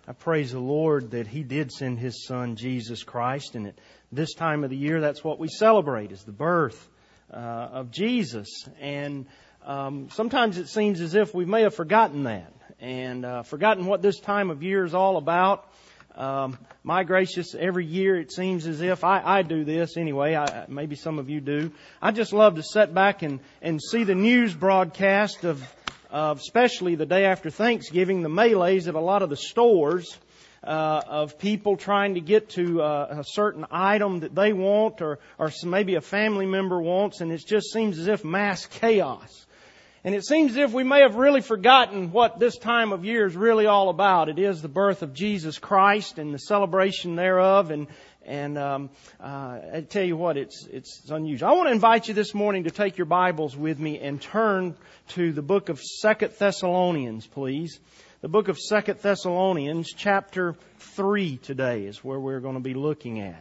I praise the Lord that He did send His Son, Jesus Christ. And at this time of the year, that's what we celebrate, is the birth of Jesus. And sometimes it seems as if we may have forgotten that and forgotten what this time of year is all about. My gracious, every year it seems as if I do this anyway. Maybe some of you do. I just love to sit back and see the news broadcast of especially the day after Thanksgiving, the melees at a lot of the stores of people trying to get to a certain item that they want or maybe a family member wants, and it just seems as if mass chaos. And it seems as if we may have really forgotten what this time of year is really all about. It is the birth of Jesus Christ and the celebration thereof. And I tell you what, it's unusual. I want to invite you this morning to take your Bibles with me and turn to the book of 2 Thessalonians, please. The book of 2 Thessalonians, chapter 3 today is where we're going to be looking at.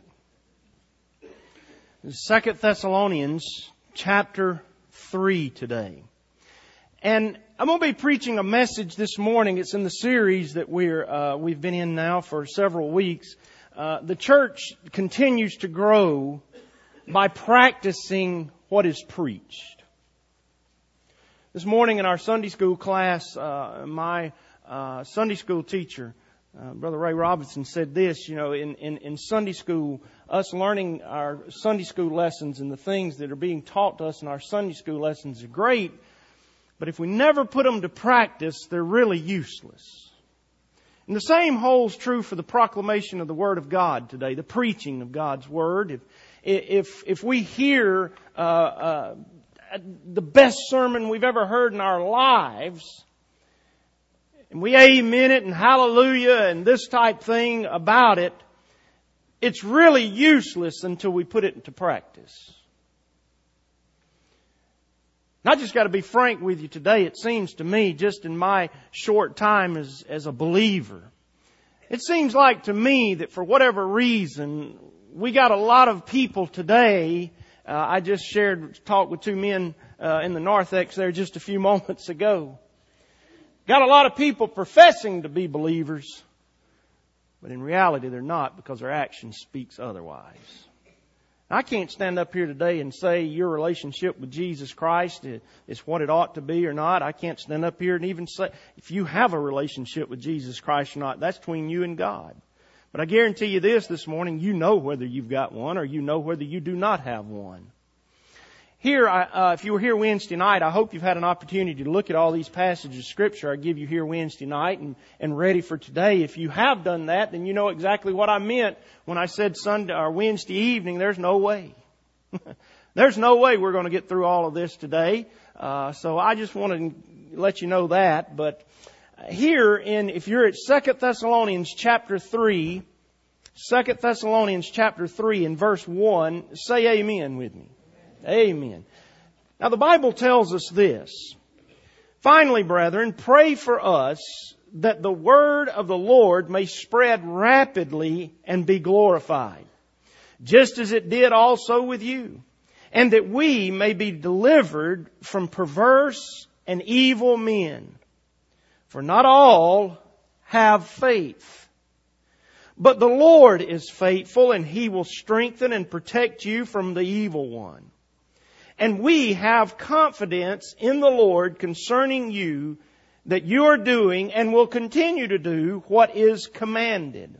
2 Thessalonians, chapter 3 today. And I'm going to be preaching a message this morning. It's in the series that we've been in now for several weeks. The church continues to grow by practicing what is preached. This morning in our Sunday school class, my Sunday school teacher, Brother Ray Robinson, said this, in Sunday school, us learning our Sunday school lessons and the things that are being taught to us in our Sunday school lessons are great, but if we never put them to practice, they're really useless. And the same holds true for the proclamation of the Word of God today, the preaching of God's Word. If we hear the best sermon we've ever heard in our lives, and we amen it and hallelujah and this type thing about it, it's really useless until we put it into practice. And I just got to be frank with you today. It seems to me, just in my short time as a believer, it seems like to me that for whatever reason, we got a lot of people today. I just talked with two men in the narthex there just a few moments ago. Got a lot of people professing to be believers, but in reality they're not, because their action speaks otherwise. I can't stand up here today and say your relationship with Jesus Christ is what it ought to be or not. I can't stand up here and even say if you have a relationship with Jesus Christ or not. That's between you and God. But I guarantee you this morning, you know whether you've got one or you know whether you do not have one. Here, if you were here Wednesday night, I hope you've had an opportunity to look at all these passages of Scripture I give you here Wednesday night and ready for today. If you have done that, then you know exactly what I meant when I said Sunday or Wednesday evening. There's no way. There's no way we're going to get through all of this today. So I just want to let you know that. But here, if you're at 2 Thessalonians chapter 3, 2 Thessalonians chapter 3 and verse 1, say amen with me. Amen. Now the Bible tells us this. Finally, brethren, pray for us that the word of the Lord may spread rapidly and be glorified, just as it did also with you, and that we may be delivered from perverse and evil men. For not all have faith. But the Lord is faithful, and He will strengthen and protect you from the evil one. And we have confidence in the Lord concerning you, that you are doing and will continue to do what is commanded.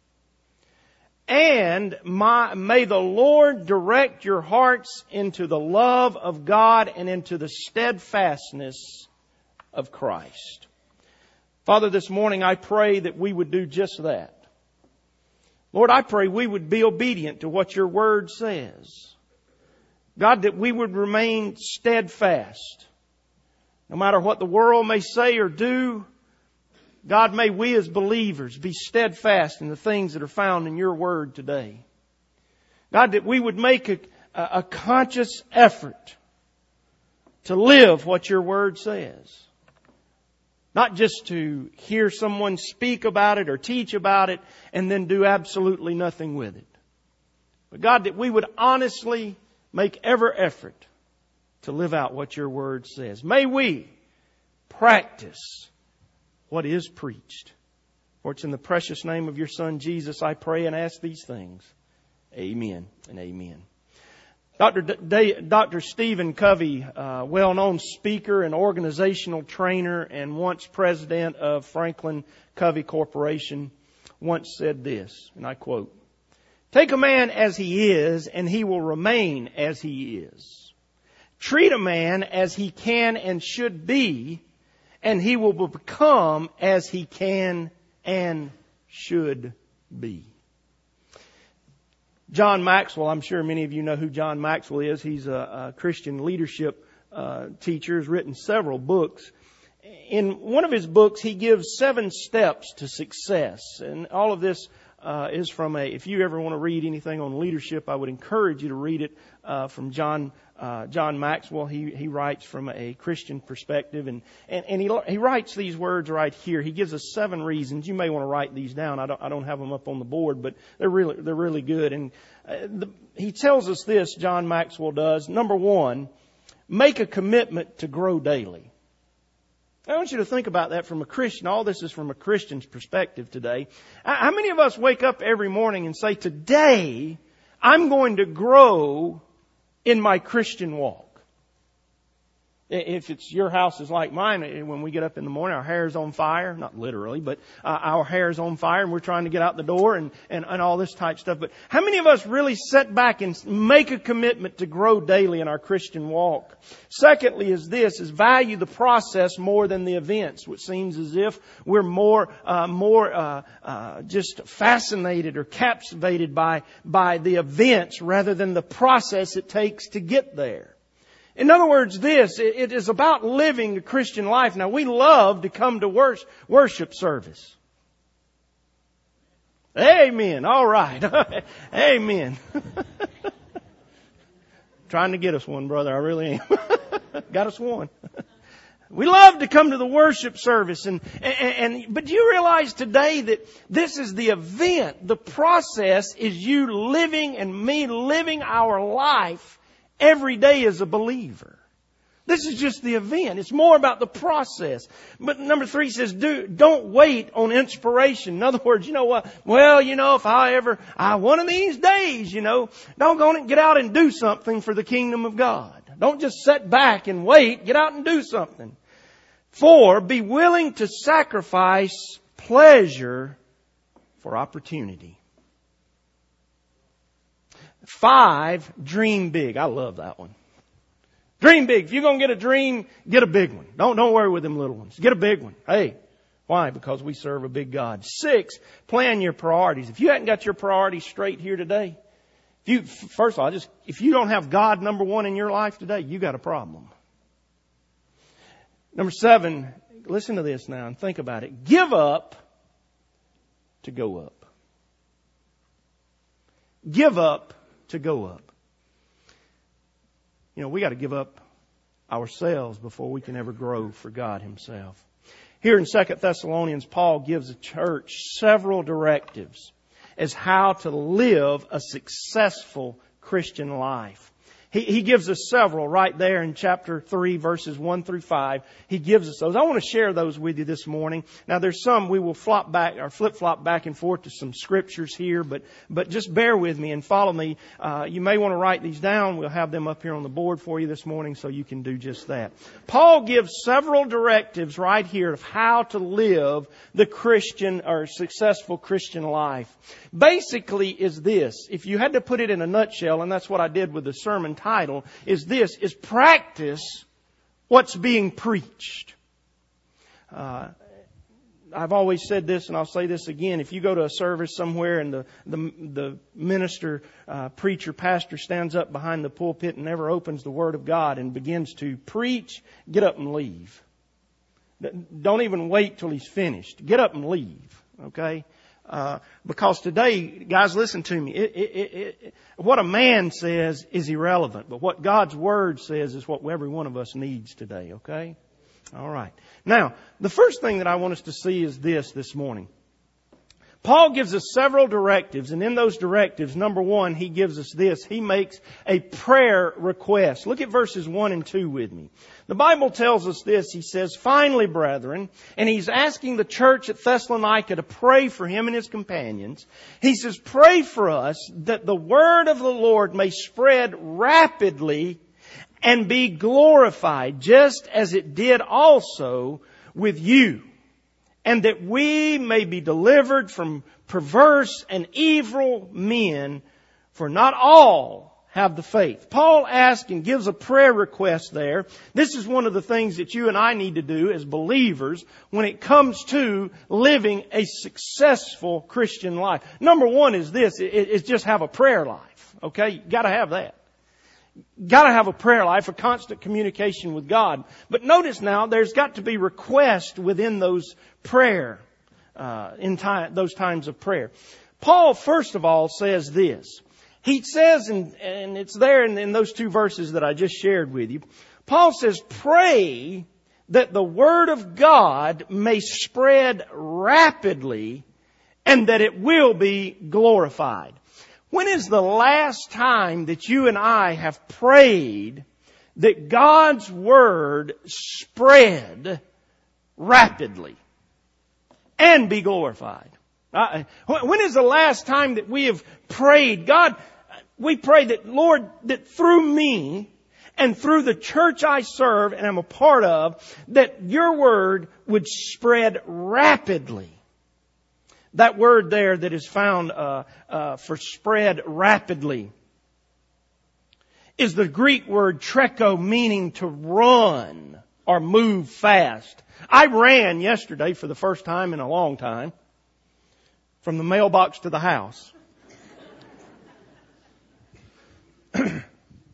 And may the Lord direct your hearts into the love of God and into the steadfastness of Christ. Father, this morning I pray that we would do just that. Lord, I pray we would be obedient to what your word says. God, that we would remain steadfast. No matter what the world may say or do, God, may we as believers be steadfast in the things that are found in your word today. God, that we would make a conscious effort to live what your word says. Not just to hear someone speak about it or teach about it and then do absolutely nothing with it. But God, that we would honestly make every effort to live out what your word says. May we practice what is preached. For it's in the precious name of your Son, Jesus, I pray and ask these things. Amen and amen. Dr. Stephen Covey, well-known speaker and organizational trainer and once president of Franklin Covey Corporation, once said this, and I quote, "Take a man as he is, and he will remain as he is. Treat a man as he can and should be, and he will become as he can and should be." John Maxwell, I'm sure many of you know who John Maxwell is. He's a Christian leadership teacher, has written several books. In one of his books, he gives 7 steps to success. And all of this is from if you ever want to read anything on leadership, I would encourage you to read it from John Maxwell. He writes from a Christian perspective, and he writes these words right here. He gives us 7 reasons. You may want to write these down. I don't have them up on the board, but they're really good. And he tells us this. John Maxwell does. Number 1, make a commitment to grow daily. I want you to think about that from a Christian. All this is from a Christian's perspective today. How many of us wake up every morning and say, today I'm going to grow in my Christian walk? If it's your house is like mine, when we get up in the morning, our hair's on fire. Not literally, but our hair's on fire and we're trying to get out the door and all this type stuff. But how many of us really sit back and make a commitment to grow daily in our Christian walk? Secondly is value the process more than the events, which seems as if we're more just fascinated or captivated by the events rather than the process it takes to get there. In other words, it is about living a Christian life. Now, we love to come to worship service. Amen. All right. Amen. Trying to get us one, brother. I really am. Got us one. We love to come to the worship service, but do you realize today that this is the event? The process is you living and me living our life every day as a believer. This is just the event. It's more about the process. But number 3 says, don't wait on inspiration. In other words, you know what? Well, if one of these days, doggone it, get out and do something for the kingdom of God. Don't just sit back and wait. Get out and do something. 4, be willing to sacrifice pleasure for opportunity. 5, dream big. I love that one. Dream big. If you're going to get a dream, get a big one. Don't worry with them little ones. Get a big one. Hey, why? Because we serve a big God. 6, plan your priorities. If you hadn't got your priorities straight here today, first of all, if you don't have God number 1 in your life today, you got a problem. Number 7, listen to this now and think about it. Give up to go up. Give up to go up. We got to give up ourselves before we can ever grow for God Himself. Here in 2 Thessalonians, Paul gives the church several directives as how to live a successful Christian life. He gives us several right there in chapter 3, verses 1 through 5. He gives us those. I want to share those with you this morning. Now, there's some we will flip-flop back and forth to some scriptures here, but just bear with me and follow me. You may want to write these down. We'll have them up here on the board for you this morning so you can do just that. Paul gives several directives right here of how to live the Christian or successful Christian life. Basically is this. If you had to put it in a nutshell, and that's what I did with the sermon title, is practice what's being preached. I've always said this, and I'll say this again. If you go to a service somewhere and the minister, preacher, pastor stands up behind the pulpit and never opens the Word of God and begins to preach, get up and leave. Don't even wait till he's finished. Get up and leave. Okay? Because today, guys, listen to me. What a man says is irrelevant, but what God's Word says is what every one of us needs today, okay? All right. Now, the first thing that I want us to see is this morning. Paul gives us several directives, and in those directives, number one, he gives us this. He makes a prayer request. Look at verses 1 and 2 with me. The Bible tells us this. He says, "Finally, brethren," and he's asking the church at Thessalonica to pray for him and his companions. He says, "Pray for us that the word of the Lord may spread rapidly and be glorified, just as it did also with you. And that we may be delivered from perverse and evil men, for not all have the faith." Paul asks and gives a prayer request there. This is one of the things that you and I need to do as believers when it comes to living a successful Christian life. Number one is this, is just have a prayer life. Okay? You gotta have that. Got to have a prayer life, a constant communication with God. But notice now, there's got to be request within those prayer, those times of prayer. Paul, first of all, says this. He says, and it's there in those two verses that I just shared with you. Paul says, "Pray that the word of God may spread rapidly and that it will be glorified." When is the last time that you and I have prayed that God's Word spread rapidly and be glorified? When is the last time that we have prayed, God, we pray that, Lord, that through me and through the church I serve and am a part of, that your Word would spread rapidly. That word there that is found for spread rapidly is the Greek word treko, meaning to run or move fast. I ran yesterday for the first time in a long time from the mailbox to the house. And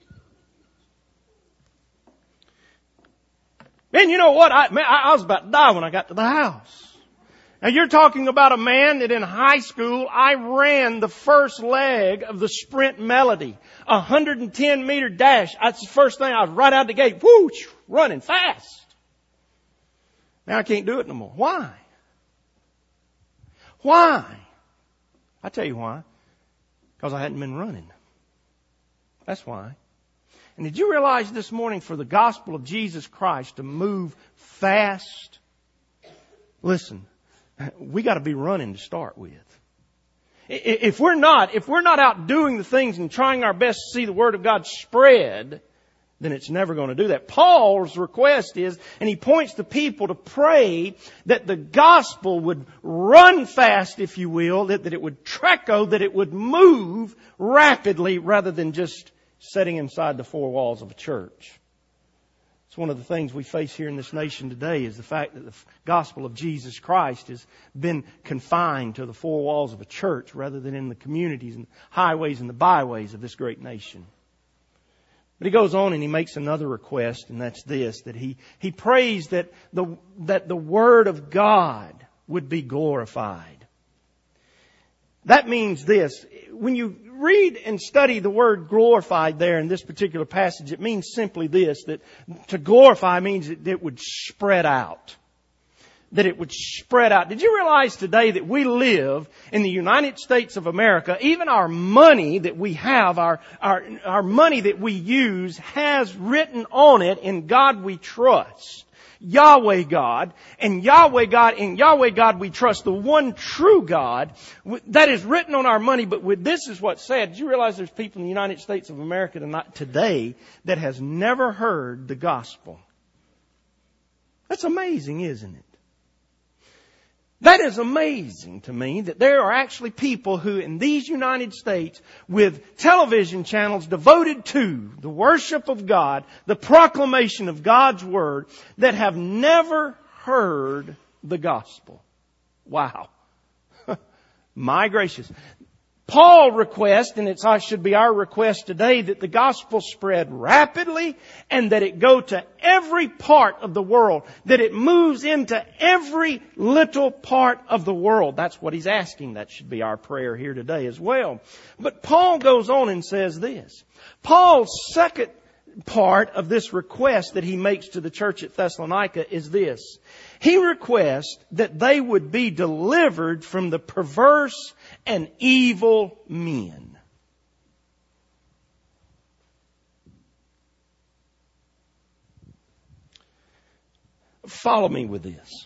you know what? I was about to die when I got to the house. Now you're talking about a man that in high school I ran the first leg of the sprint melody. 110 meter dash. That's the first thing. I was right out the gate. Whoo! Running fast. Now I can't do it no more. Why? Why? I tell you why. Because I hadn't been running. That's why. And did you realize this morning for the gospel of Jesus Christ to move fast? Listen. We got to be running to start with. If we're not out doing the things and trying our best to see the Word of God spread, then it's never going to do that. Paul's request is, and he points the people to pray that the gospel would run fast, if you will, that it would treko, that it would move rapidly rather than just sitting inside the four walls of a church. It's one of the things we face here in this nation today is the fact that the gospel of Jesus Christ has been confined to the four walls of a church rather than in the communities and highways and the byways of this great nation. But he goes on and he makes another request, and that's this, that he prays that the Word of God would be glorified. That means this. When you read and study the word glorified there in this particular passage, it means simply this, that to glorify means that it would spread out. That it would spread out. Did you realize today that we live in the United States of America, even our money that we have, our money that we use has written on it, "In God we trust." Yahweh God, and Yahweh God, in Yahweh God we trust, the one true God. That is written on our money, but this is what's sad. Did you realize there's people in the United States of America today that has never heard the gospel? That's amazing, isn't it? That is amazing to me that there are actually people who in these United States with television channels devoted to the worship of God, the proclamation of God's Word, that have never heard the gospel. Wow. My gracious. Paul requests, and it should be our request today, that the gospel spread rapidly and that it go to every part of the world, that it moves into every little part of the world. That's what he's asking. That should be our prayer here today as well. But Paul goes on and says this. Paul's second part of this request that he makes to the church at Thessalonica is this. He requests that they would be delivered from the perverse and evil men. Follow me with this.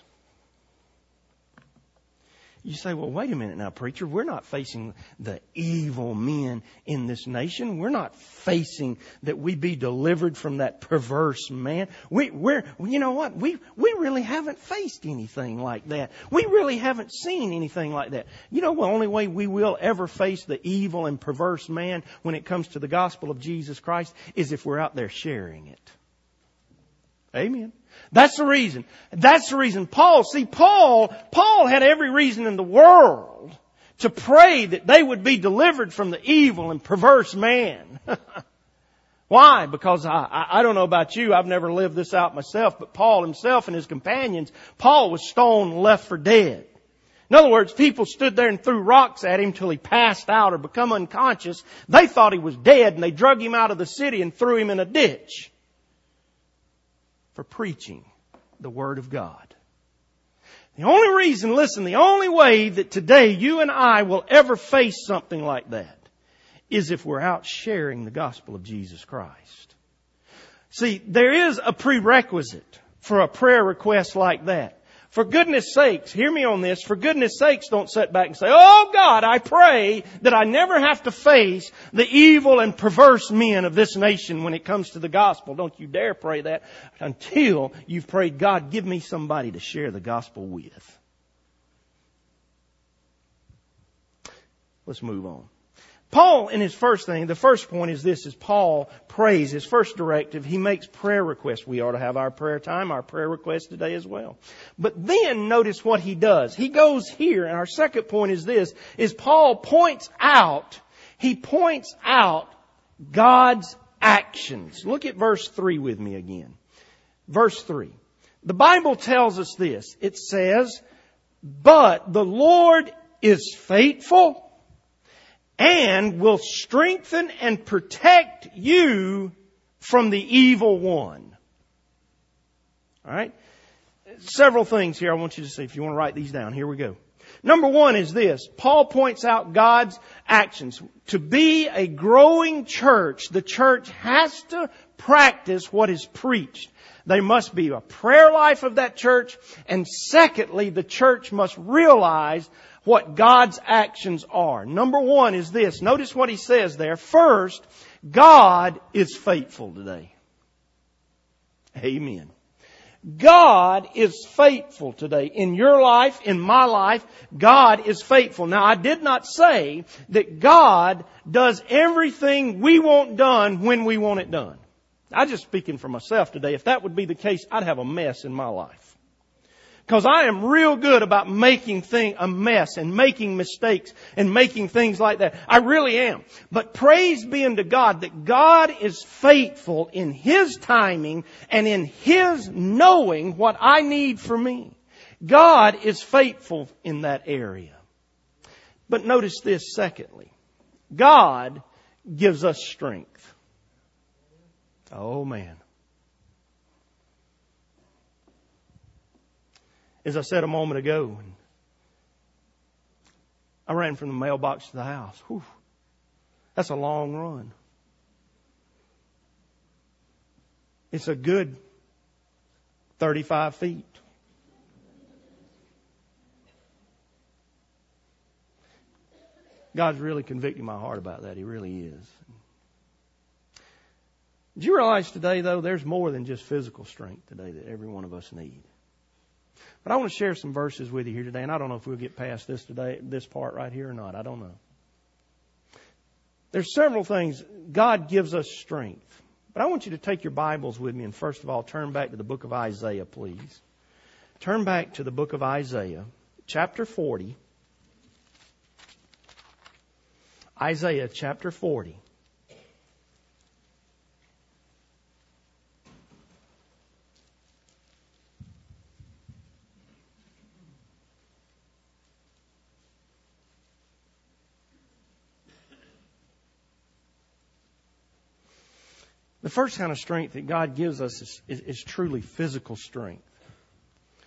You say, well, wait a minute now, preacher. We're not facing the evil men in this nation. We're not facing that we be delivered from that perverse man. You know what? We really haven't faced anything like that. We really haven't seen anything like that. You know, the only way we will ever face the evil and perverse man when it comes to the gospel of Jesus Christ is if we're out there sharing it. Amen. That's the reason. That's the reason Paul had every reason in the world to pray that they would be delivered from the evil and perverse man. Why? Because I don't know about you, I've never lived this out myself, but Paul himself and his companions, Paul was stoned and left for dead. In other words, people stood there and threw rocks at him till he passed out or become unconscious. They thought he was dead and they drug him out of the city and threw him in a ditch for preaching the Word of God. The only reason, listen, the only way that today you and I will ever face something like that is if we're out sharing the gospel of Jesus Christ. See, there is a prerequisite for a prayer request like that. For goodness sakes, hear me on this, for goodness sakes don't sit back and say, oh God, I pray that I never have to face the evil and perverse men of this nation when it comes to the gospel. Don't you dare pray that until you've prayed, God, give me somebody to share the gospel with. Let's move on. Paul, in his first thing, the first point is this, is Paul prays, his first directive, he makes prayer requests. We ought to have our prayer time, our prayer requests today as well. But then notice what he does. He goes here, and our second point is this, is Paul points out God's actions. Look at verse 3 with me again. Verse 3. The Bible tells us this. It says, but the Lord is faithful and will strengthen and protect you from the evil one. All right? Several things here I want you to see. If you want to write these down, here we go. Number one is this. Paul points out God's actions. To be a growing church, the church has to practice what is preached. There must be a prayer life of that church. And secondly, the church must realize what God's actions are. Number one is this. Notice what he says there. First, God is faithful today. Amen. God is faithful today. In your life, in my life, God is faithful. Now, I did not say that God does everything we want done when we want it done. I'm just speaking for myself today. If that would be the case, I'd have a mess in my life. Because I am real good about making a mess and making mistakes and making things like that. I really am. But praise be unto God that God is faithful in His timing and in His knowing what I need for me. God is faithful in that area. But notice this secondly. God gives us strength. Oh man. As I said a moment ago, I ran from the mailbox to the house. Whew, that's a long run. It's a good 35 feet. God's really convicting my heart about that. He really is. Did you realize today, though, there's more than just physical strength today that every one of us need? But I want to share some verses with you here today, and I don't know if we'll get past this today, this part right here or not. I don't know. There's several things. God gives us strength. But I want you to take your Bibles with me and first of all turn back to the book of Isaiah, please. Turn back to the book of Isaiah, chapter 40. Isaiah chapter 40. The first kind of strength that God gives us is truly physical strength.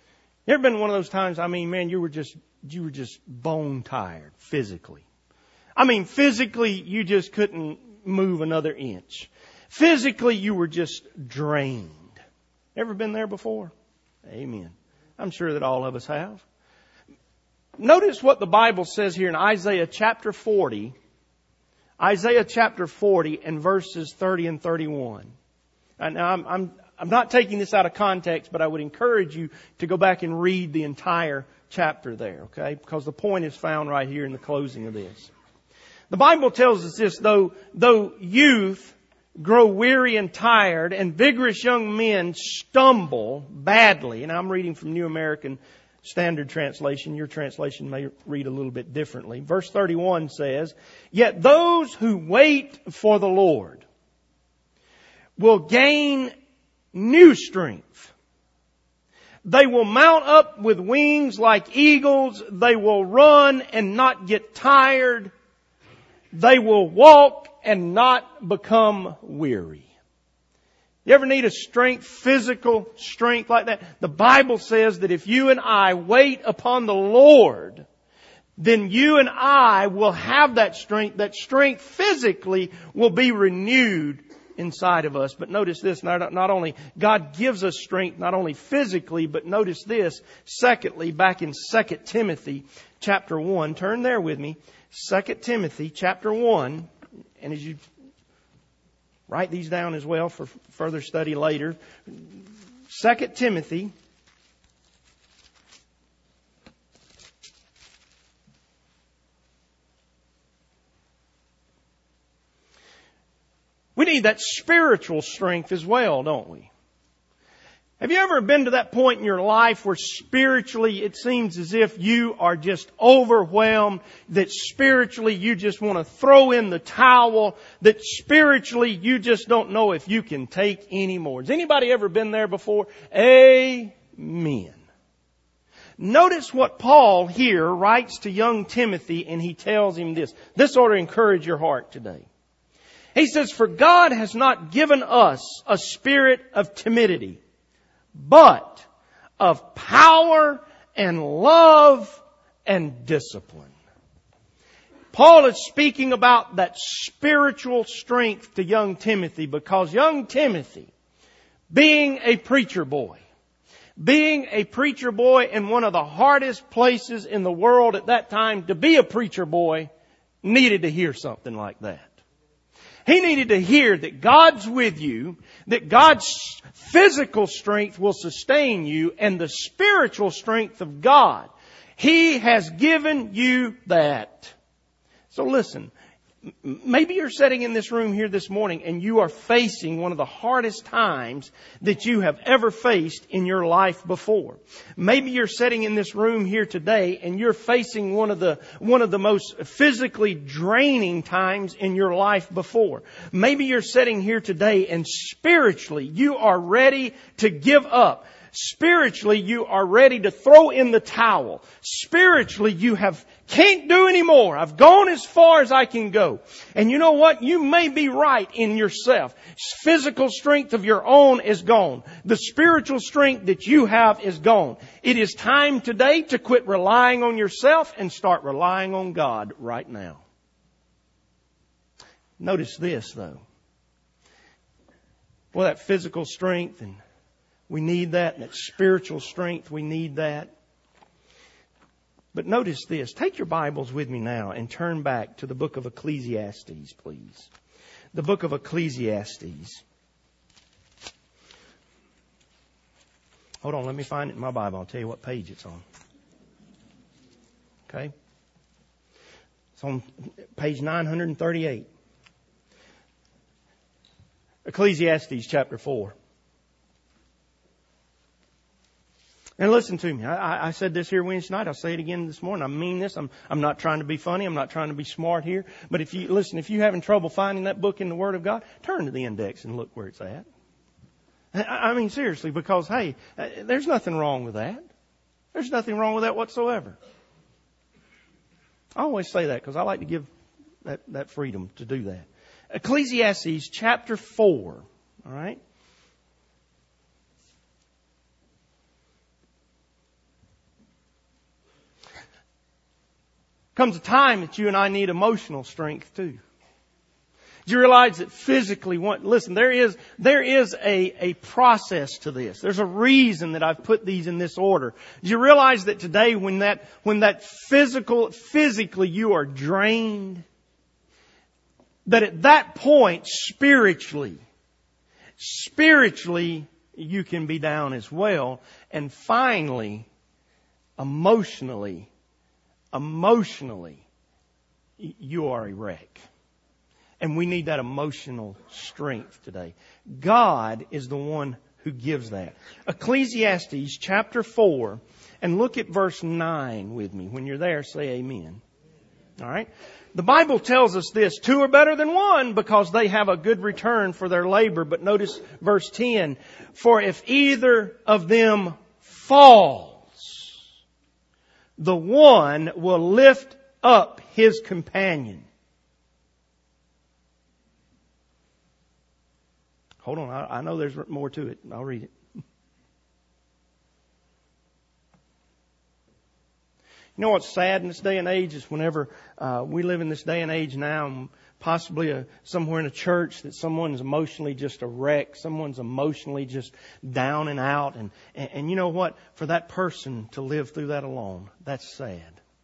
You ever been one of those times, man, you were just bone tired physically. Physically, you just couldn't move another inch. Physically, you were just drained. Ever been there before? Amen. I'm sure that all of us have. Notice what the Bible says here in Isaiah chapter 40. Isaiah chapter 40 and verses 30 and 31. Now, I'm not taking this out of context, but I would encourage you to go back and read the entire chapter there, okay? Because the point is found right here in the closing of this. The Bible tells us this, though youth grow weary and tired and vigorous young men stumble badly, and I'm reading from New American Standard Translation. Your translation may read a little bit differently. Verse 31 says, "Yet those who wait for the Lord will gain new strength. They will mount up with wings like eagles. They will run and not get tired. They will walk and not become weary." You ever need a physical strength like that? The Bible says that if you and I wait upon the Lord, then you and I will have that strength. That strength physically will be renewed inside of us. But notice this, not only God gives us strength, not only physically, but notice this, secondly, back in 2 Timothy chapter 1, turn there with me, 2 Timothy chapter 1, and as you write these down as well for further study later, 2 Timothy we need that spiritual strength as well, don't we? Have you ever been to that point in your life where spiritually it seems as if you are just overwhelmed, that spiritually you just want to throw in the towel, that spiritually you just don't know if you can take any more? Has anybody ever been there before? Amen. Notice what Paul here writes to young Timothy, and he tells him this. This ought to encourage your heart today. He says, "For God has not given us a spirit of timidity, but of power and love and discipline." Paul is speaking about that spiritual strength to young Timothy, because young Timothy, being a preacher boy in one of the hardest places in the world at that time to be a preacher boy, needed to hear something like that. He needed to hear that God's with you, that God's physical strength will sustain you, and the spiritual strength of God. He has given you that. So listen, maybe you're sitting in this room here this morning and you are facing one of the hardest times that you have ever faced in your life before. Maybe you're sitting in this room here today and you're facing one of the most physically draining times in your life before. Maybe you're sitting here today and spiritually you are ready to give up. Spiritually, you are ready to throw in the towel. Spiritually, you can't do any more. I've gone as far as I can go. And you know what? You may be right in yourself. Physical strength of your own is gone. The spiritual strength that you have is gone. It is time today to quit relying on yourself and start relying on God right now. Notice this, though. Well, that physical strength, and we need that. And that spiritual strength, we need that. But notice this. Take your Bibles with me now and turn back to the book of Ecclesiastes, please. The book of Ecclesiastes. Hold on, let me find it in my Bible. I'll tell you what page it's on. Okay? It's on page 938. Ecclesiastes chapter 4. And listen to me. I said this here Wednesday night. I'll say it again this morning. I mean this. I'm not trying to be funny. I'm not trying to be smart here. But if you're having trouble finding that book in the Word of God, turn to the index and look where it's at. I mean, seriously, because, hey, there's nothing wrong with that. There's nothing wrong with that whatsoever. I always say that because I like to give that freedom to do that. Ecclesiastes chapter 4. All right? Comes a time that you and I need emotional strength too. Do you realize that physically, listen, there is a process to this. There's a reason that I've put these in this order. Do you realize that today when that physically you are drained, that at that point spiritually you can be down as well. And finally, emotionally, you are a wreck. And we need that emotional strength today. God is the one who gives that. Ecclesiastes chapter 4, and look at verse 9 with me. When you're there, say amen. All right? The Bible tells us this: 2 are better than 1 because they have a good return for their labor. But notice verse 10. For if either of them falls, the one will lift up his companion. Hold on, I know there's more to it. I'll read it. You know what's sad in this day and age is whenever we live in this day and age now, and possibly somewhere in a church, that someone's emotionally just a wreck, someone's emotionally just down and out. And you know what? For that person to live through that alone, that's sad.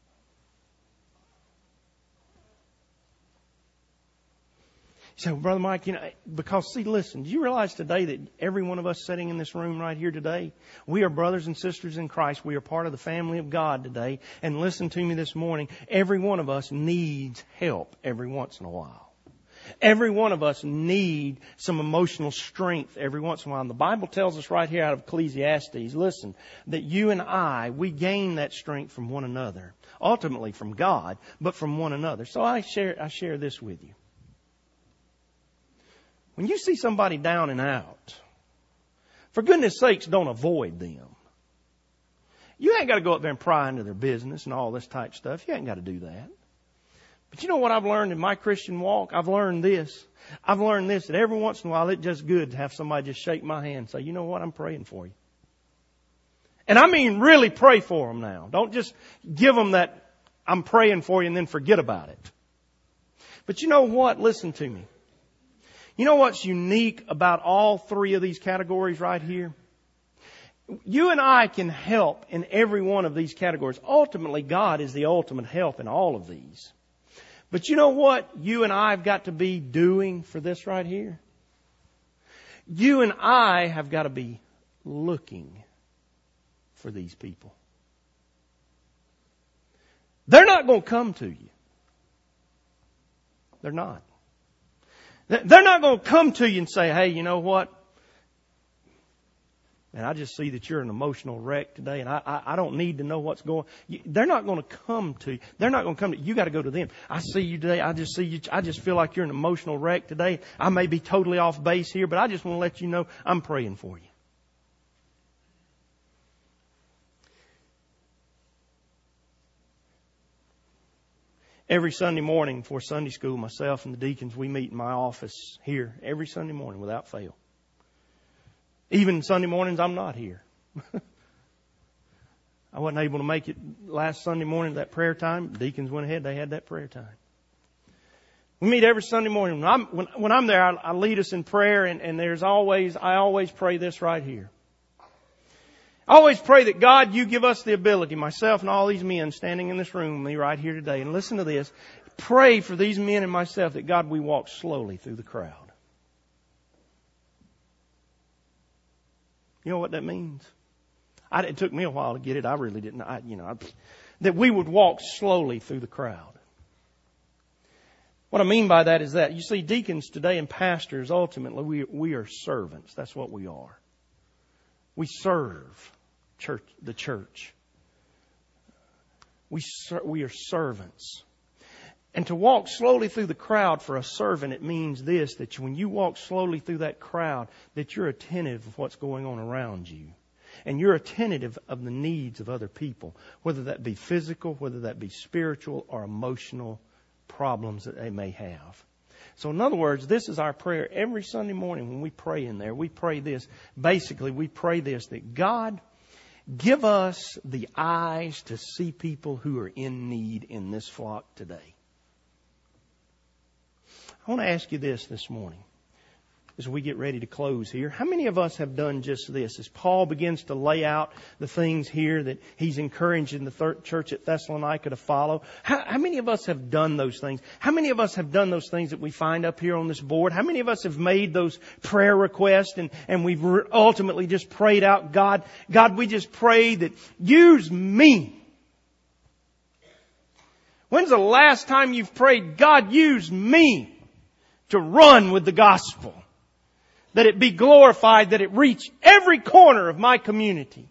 You say, well, Brother Mike, because see, listen, do you realize today that every one of us sitting in this room right here today, we are brothers and sisters in Christ. We are part of the family of God today. And listen to me this morning, every one of us needs help every once in a while. Every one of us need some emotional strength every once in a while. And the Bible tells us right here out of Ecclesiastes, listen, that you and I, we gain that strength from one another. Ultimately from God, but from one another. So I share this with you. When you see somebody down and out, for goodness sakes, don't avoid them. You ain't got to go up there and pry into their business and all this type stuff. You ain't got to do that. But you know what I've learned in my Christian walk? I've learned this, that every once in a while it's just good to have somebody just shake my hand and say, you know what, I'm praying for you. And I mean really pray for them now. Don't just give them that I'm praying for you and then forget about it. But you know what? Listen to me. You know what's unique about all 3 of these categories right here? You and I can help in every one of these categories. Ultimately, God is the ultimate help in all of these. But you know what you and I have got to be doing for this right here? You and I have got to be looking for these people. They're not going to come to you. They're not. They're not going to come to you and say, hey, you know what? And I just see that you're an emotional wreck today, and I don't need to know what's going on. They're not going to come to you. They're not going to come to you. You got to go to them. I see you today. I just see you. I just feel like you're an emotional wreck today. I may be totally off base here, but I just want to let you know I'm praying for you. Every Sunday morning before Sunday school, myself and the deacons, we meet in my office here every Sunday morning without fail. Even Sunday mornings I'm not here. I wasn't able to make it last Sunday morning, that prayer time. The deacons went ahead, they had that prayer time. We meet every Sunday morning. When I'm there, I lead us in prayer, and I always pray this right here. I always pray that God, you give us the ability, myself and all these men standing in this room with me right here today. And listen to this. Pray for these men and myself that God, we walk slowly through the crowd. You know what that means? It took me a while to get it. I really didn't. That we would walk slowly through the crowd. What I mean by that is that, you see, deacons today and pastors, ultimately, we are servants. That's what we are. We serve the church. We are servants. And to walk slowly through the crowd for a servant, it means this, that when you walk slowly through that crowd, that you're attentive of what's going on around you. And you're attentive of the needs of other people, whether that be physical, whether that be spiritual or emotional problems that they may have. So in other words, this is our prayer every Sunday morning when we pray in there. We pray this. Basically, we pray this, that God, give us the eyes to see people who are in need in this flock today. I want to ask you this morning as we get ready to close here. How many of us have done just this? As Paul begins to lay out the things here that he's encouraging the church at Thessalonica to follow, how many of us have done those things? How many of us have done those things that we find up here on this board? How many of us have made those prayer requests and we've ultimately just prayed out, God, we just pray that use me. When's the last time you've prayed, God, use me to run with the gospel? That it be glorified, that it reach every corner of my community.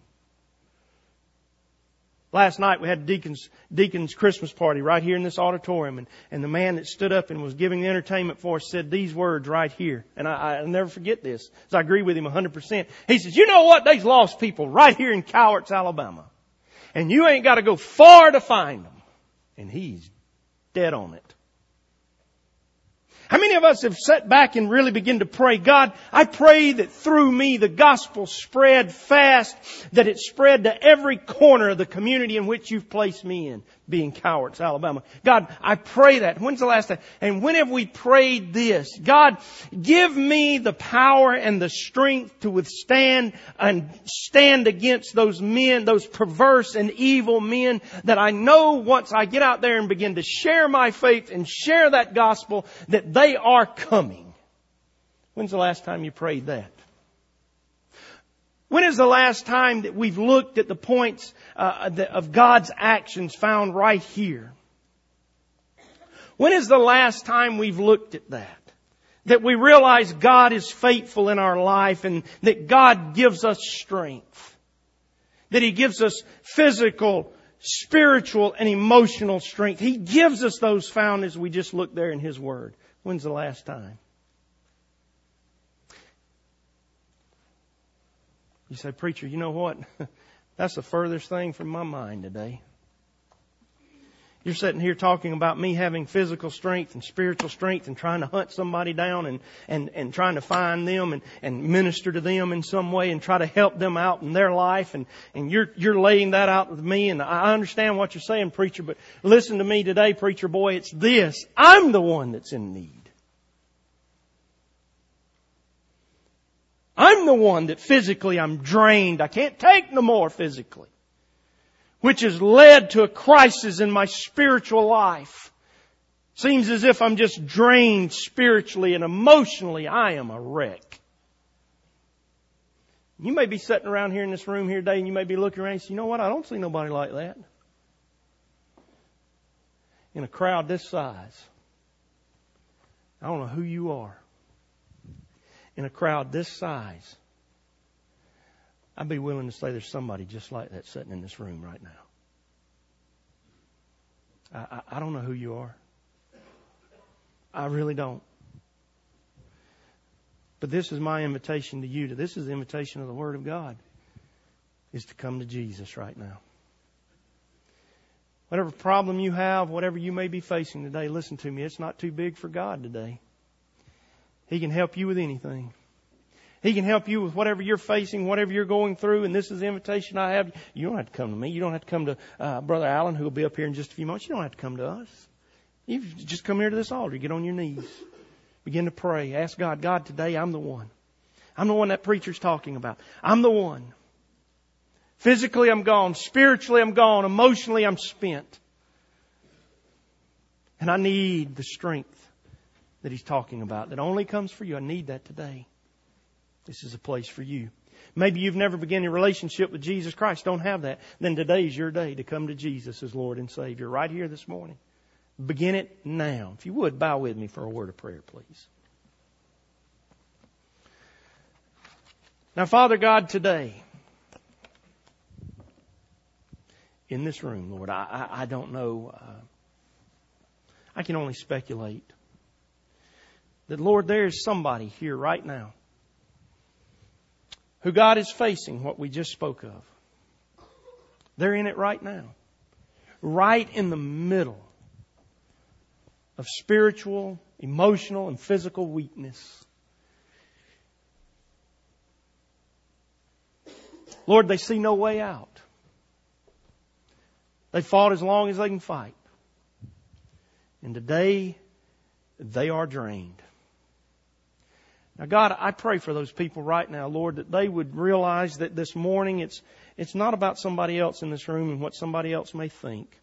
Last night we had Deacon's Christmas party right here in this auditorium. And the man that stood up and was giving the entertainment for us said these words right here. And I'll never forget this, because I agree with him 100%. He says, you know what? There's lost people right here in Cowarts, Alabama. And you ain't got to go far to find them. And he's dead on it. How many of us have sat back and really begin to pray, God, I pray that through me the gospel spread fast, that it spread to every corner of the community in which you've placed me in, being Cowarts, Alabama. God, I pray that. When's the last time? And when have we prayed this? God, give me the power and the strength to withstand and stand against those men, those perverse and evil men that I know once I get out there and begin to share my faith and share that gospel, that they are coming. When's the last time you prayed that? When is the last time that we've looked at the points of God's actions found right here? When is the last time we've looked at that? That we realize God is faithful in our life and that God gives us strength. That He gives us physical, spiritual, and emotional strength. He gives us those found as we just look there in His Word. When's the last time? You say, preacher, you know what? That's the furthest thing from my mind today. You're sitting here talking about me having physical strength and spiritual strength and trying to hunt somebody down and trying to find them and minister to them in some way and try to help them out in their life. And you're laying that out with me. And I understand what you're saying, preacher, but listen to me today, preacher boy. It's this. I'm the one that's in need. I'm the one that physically I'm drained. I can't take no more physically. Which has led to a crisis in my spiritual life. Seems as if I'm just drained spiritually and emotionally. I am a wreck. You may be sitting around here in this room here today and you may be looking around and say, you know what? I don't see nobody like that. In a crowd this size. I don't know who you are. In a crowd this size, I'd be willing to say there's somebody just like that sitting in this room right now. I don't know who you are. I really don't. But this is my invitation to you. This is the invitation of the Word of God, is to come to Jesus right now. Whatever problem you have, whatever you may be facing today, listen to me. It's not too big for God today. He can help you with anything. He can help you with whatever you're facing, whatever you're going through. And this is the invitation I have. You don't have to come to me. You don't have to come to Brother Allen, who will be up here in just a few moments. You don't have to come to us. You just come here to this altar. Get on your knees. Begin to pray. Ask God, God, today I'm the one. I'm the one that preacher's talking about. I'm the one. Physically I'm gone. Spiritually I'm gone. Emotionally I'm spent. And I need the strength that He's talking about that only comes for you. I need that today. This is a place for you. Maybe you've never begun a relationship with Jesus Christ. Don't have that. Then today's your day to come to Jesus as Lord and Savior right here this morning. Begin it now. If you would, bow with me for a word of prayer, please. Now, Father God, today, in this room, Lord, I don't know. I can only speculate. That, Lord, there is somebody here right now who God is facing what we just spoke of. They're in it right now. Right in the middle of spiritual, emotional, and physical weakness. Lord, they see no way out. They fought as long as they can fight. And today, they are drained. Now, God, I pray for those people right now, Lord, that they would realize that this morning it's not about somebody else in this room and what somebody else may think.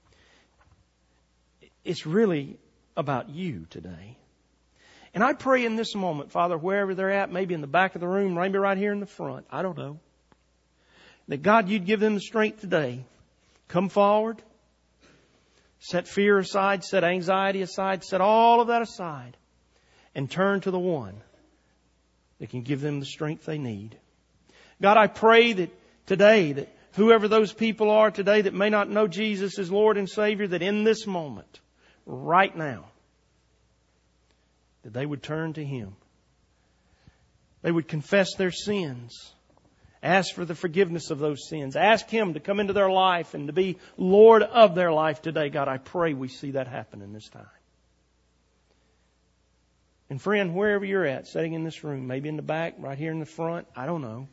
It's really about You today. And I pray in this moment, Father, wherever they're at, maybe in the back of the room, maybe right here in the front, I don't know, that God, You'd give them the strength today. Come forward. Set fear aside, set anxiety aside, set all of that aside, and turn to the One that can give them the strength they need. God, I pray that today, that whoever those people are today that may not know Jesus as Lord and Savior, that in this moment, right now, that they would turn to Him. They would confess their sins. Ask for the forgiveness of those sins. Ask Him to come into their life and to be Lord of their life today. God, I pray we see that happen in this time. And friend, wherever you're at, sitting in this room, maybe in the back, right here in the front, I don't know.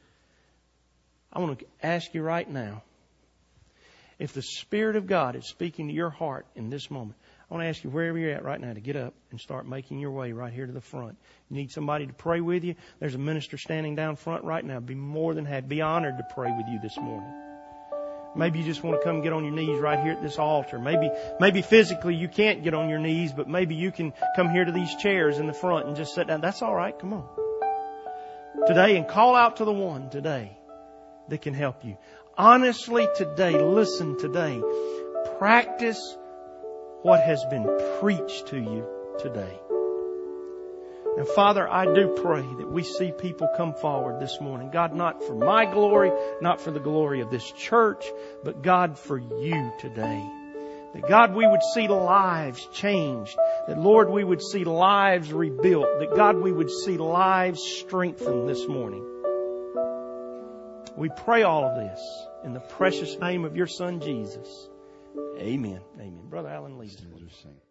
I want to ask you right now, if the Spirit of God is speaking to your heart in this moment, I want to ask you wherever you're at right now to get up and start making your way right here to the front. You need somebody to pray with you. There's a minister standing down front right now. Be more than happy, be honored to pray with you this morning. Maybe you just want to come get on your knees right here at this altar. Maybe physically you can't get on your knees, but maybe you can come here to these chairs in the front and just sit down. That's all right. Come on. Today, and call out to the One today that can help you. Honestly today, listen today. Practice what has been preached to you today. Now, Father, I do pray that we see people come forward this morning. God, not for my glory, not for the glory of this church, but God, for You today. That God, we would see lives changed. That Lord, we would see lives rebuilt. That God, we would see lives strengthened this morning. We pray all of this in the precious name of Your Son, Jesus. Amen. Amen. Brother Alan, lead us.